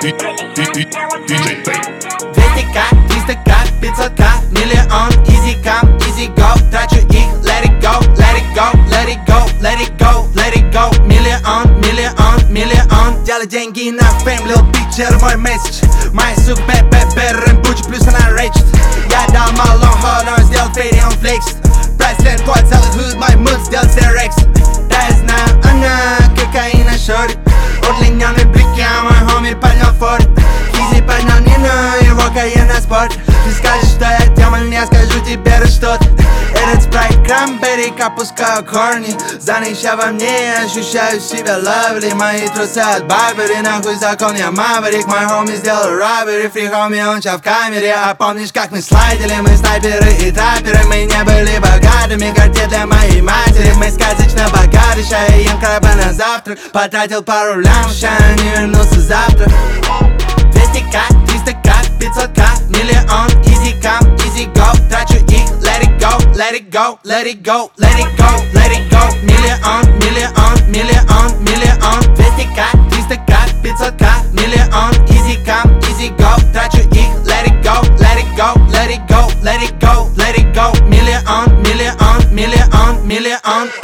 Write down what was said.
200к, 300к, 500к, миллион, easy come, easy go. Трачу их, let it go, let it go, let it go, let it go, let it go. Миллион, миллион, миллион. Делай деньги на фейм, lil picture, мой месседж. Моя сука, рэм-бучи, плюс она рейчит. Я дал малон, hold on, сделал фейри, он флексит. Прайс-лент, код, целый худ, мой муд, сделал стерекс. Да я знаю, она кокаина шорит. Удлиненный блики, а мой хоми поднял форт. Кизи поднял Нину, его кайен на спорт. Ты скажешь, что я демон, я скажу тебе что-то. Этот спрайт крамберик, опускаю корни. Занища во мне, ощущаю себя лавли. Мои трусы от Барбери, нахуй закон, я маврик. Мой хоми сделал роббери, фри хоми, он ща в камере. А помнишь, как мы слайдили, мы снайперы и трапперы. Мы не были богатыми, горде для моей матери. Мы сказочно богаты, ща я ем краба на завтрак. Потратил пару лям, ща не вернулся завтра. 200к, 300к, 500к, миллион, easy come, easy go. Трачу их, let it go, let it go, let it go, let it go, let it go. Миллион, миллион, миллион, миллион. 200к, 300к, 500к, миллион, easy come, easy go. Трачу их, let it go, let it go, let it go, let it go, let it go. Миллион, миллион, миллион, миллион.